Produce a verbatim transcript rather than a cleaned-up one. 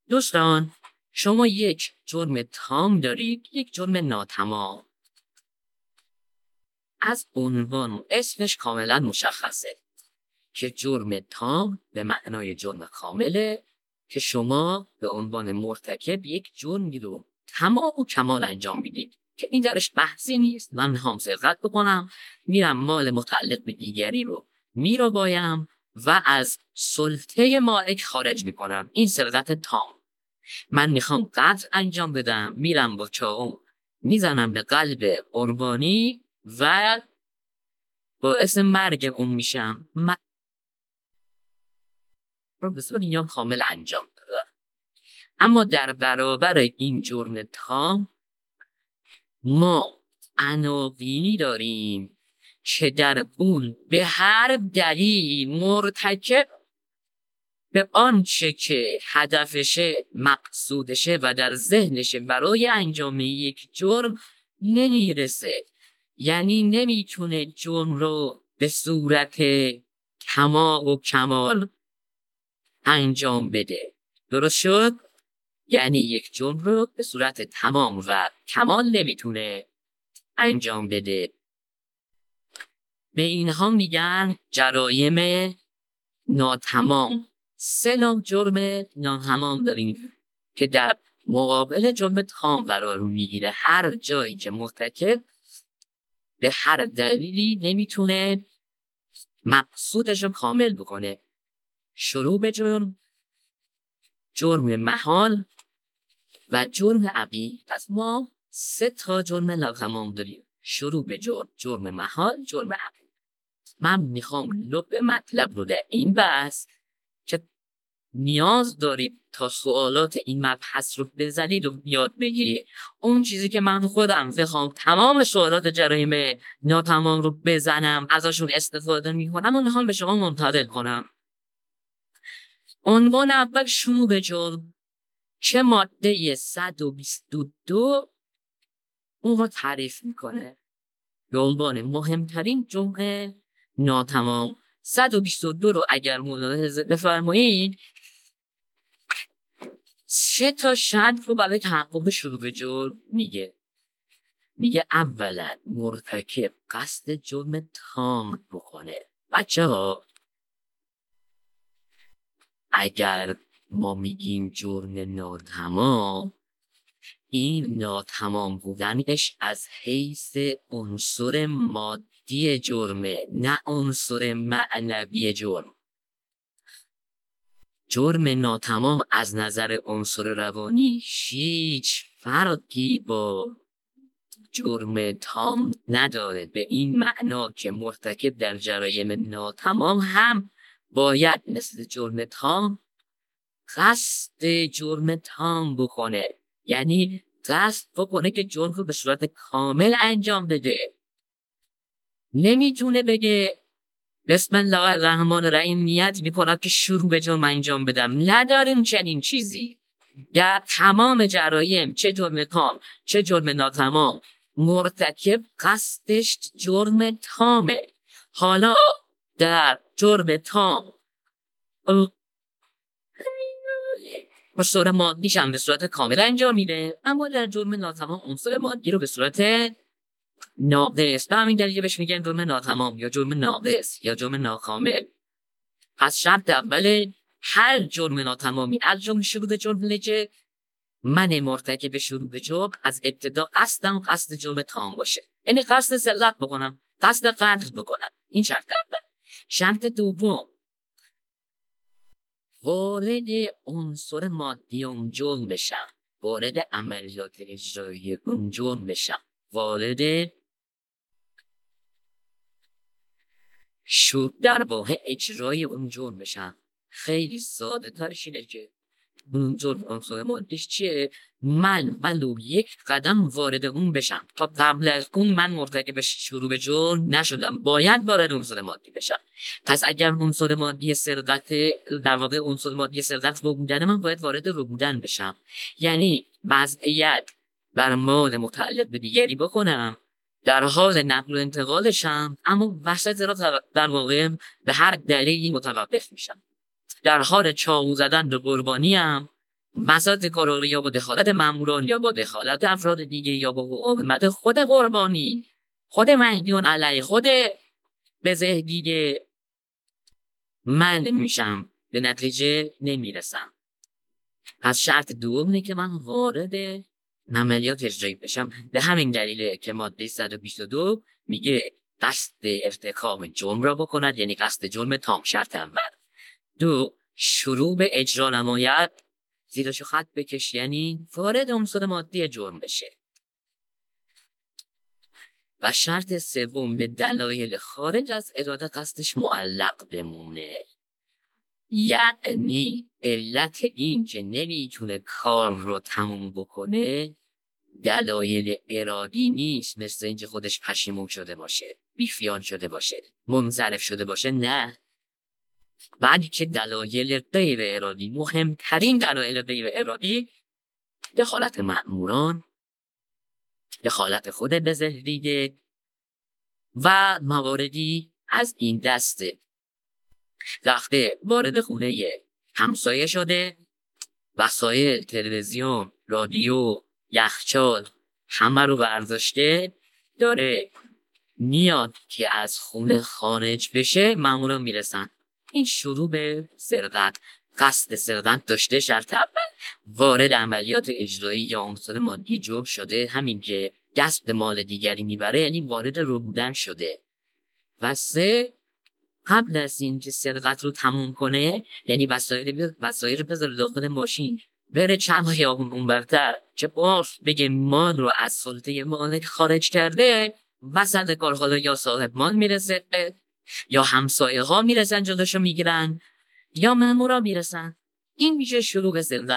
دوستان، شما یک جرم تام دارید، یک جرم ناتمام. از عنوان اسمش کاملا مشخصه که جرم تام به معنای جرم کامله که شما به عنوان مرتکب یک جرمی رو تمام و کمال انجام میدید که این درش بحثی نیست. من هم سرقت بکنم، میرم مال متعلق به دیگری رو میربایم و از سلطه مالک خارج میکنم. این سرقت تام. من میخوام قتل انجام بدم، میرم با چاقو میزنم به قلب قربانی و باعث مرگ اون میشم. من رو به صورت یا کامل انجام دادم. اما در برابر این جرم تام ما عناوینی داریم که در اون به هر دلیل مرتکب به آنچه که هدفشه، مقصودشه و در ذهنشه برای انجام یک جرم نمیرسه. یعنی نمیتونه جرم رو به صورت تمام و کمال انجام بده. درست شد؟ یعنی یک جرم رو به صورت تمام و کمال نمیتونه انجام بده. به اینها میگن جرایم ناتمام. سه نوع جرم ناتمام داریم که در مقابل جرم تام قرار میگیره. هر جایی که مرتکب به هر دلیلی نمیتونه مقصودش رو کامل بکنه. شروع به جرم، جرم محال و جرم عقیل. پس ما سه تا جرم ناتمام داریم: شروع به جرم، جرم محال، جرم عقیل. من میخوام لب مطلب رو در این بحث که نیاز دارید تا سوالات این مبحث رو بزنید و یاد بگیرید. اون چیزی که من خودم بخوام تمام سوالات جرایم ناتمام رو بزنم، ازشون استفاده میکنم و میخوام به شما منتقل کنم. عنوان اول شروع به جرم که ماده صد و بیست و دو اون رو تعریف میکنه به عنوان مهمترین جرم ناتمام. صد و بیست و دو رو اگر ملاحظه بفرمایید، سه تا شرط رو برای تحقق شروع به جرم میگه. میگه اولا مرتکب قصد جرم تام بکنه. بچه ها، اگر ما میگیم جرم ناتمام، این ناتمام بودنش از حیث عنصر مادی جرمه، نه عنصر معنوی جرم. جرم ناتمام از نظر عنصر روانی هیچ فرقی با جرم تام نداره، به این معنا که مرتکب در جرایم ناتمام هم باید مثل جرم تام قصد جرم تام بکنه. یعنی قصد بکنه که جرم رو به صورت کامل انجام بده. نمیتونه بگه بسم الله الرحمن الرحیم نیت میکنم که شروع به جرم انجام بدم. نداریم چنین چیزی. در تمام جرایم، چه جرم تام چه جرم ناتمام، مرتکب قصدش جرم تامه. حالا در جرم تام عنصر مادیش هم به صورت کامل انجام میده، اما در جرم ناتمام عنصر مادی رو به صورت ناقص. به همین دلیل بهش میگن جرم ناتمام یا جرم ناقص یا جرم ناکامل. پس شرط اول هر جرم ناتمامی از جمله شروع به جرم که من مرتکب شروع به جرم از ابتدا قصدم قصد جرم تام باشه. یعنی قصد سرقت بکنم، قصد قتل بکنم. این شرط اول. شرط دوم، وارد عنصر مادی اون جرم بشم، وارد عملیات اجرایی اون جرم بشم، وارد شد در واقع اجرای اون جرم بشم. خیلی ساده ترش اینه که اون جرم عنصر مادیش چیه؟ من ولو یک قدم وارد اون بشم. تا قبل از اون من مرتکب شروع به جرم نشدم، باید وارد عنصر مادی بشم. پس اگر عنصر مادی سرقت، در واقع عنصر مادی سرقت رو بودن، من باید وارد رو بودن بشم. یعنی وضعیت بر مال متعلق به دیگری بکنم، در حال نقل و انتقالشم، اما وسط را در واقع به هر دلیلی متوقف میشم. در حال چاقو زدن به قربانیم، بساط کارا یا با دخالت ماموران یا با دخالت افراد دیگه یا با حکومت خود قربانی، خود مهدیون علیه خود بزه دیگه، من میشم به نتیجه نمیرسم. پس شرط دوم اینه که من وارد عملیات اجرایی بشم. به همین دلیله که ماده صد و بیست و دو میگه قصد ارتکاب جرم را بکند، یعنی قصد جرم تام. شرط اول. دو، شروع به اجرا نماید، زیرشو خط بکش، یعنی وارد عنصر مادی جرم بشه. و شرط سوم، به دلایل خارج از اراده قصدش معلق بمونه، یعنی علت این که نمیتونه کار رو تموم بکنه دلایل ارادی نیست، مثل اینکه خودش پشیمون شده باشه، بیخیال شده باشه، منصرف شده باشه، نه، بعدی که دلایل غیر ارادی، مهمترین دلایل غیر ارادی دخالت مأموران، دخالت خود بزهریده و مواردی از این دسته. وقتی وارد خونه همسایه شده، وسایل، تلویزیون، رادیو، یخچال همه رو برداشته، داره میاد که از خونه خارج بشه، ماموران میرسن. این شروع به سرقت، قصد سرقت داشته. شرط اول، وارد عملیات اجرایی یا عنصر مادی جرم شده، همین که دست به مال دیگری میبره، یعنی وارد رو بودن شده. و سه، قبل از این که سرقت رو تموم کنه، یعنی وسایل وسایل بذاره داخل ماشین، بره چند خیابون اونورتر که باز بگه مال رو از سلطه مالک خارج کرده، وسط کار حالا یا صاحب مال میرسه یا همسایه ها میرسن جلوشو میگیرن یا مامورا میرسن. این میشه شروع به سرقت.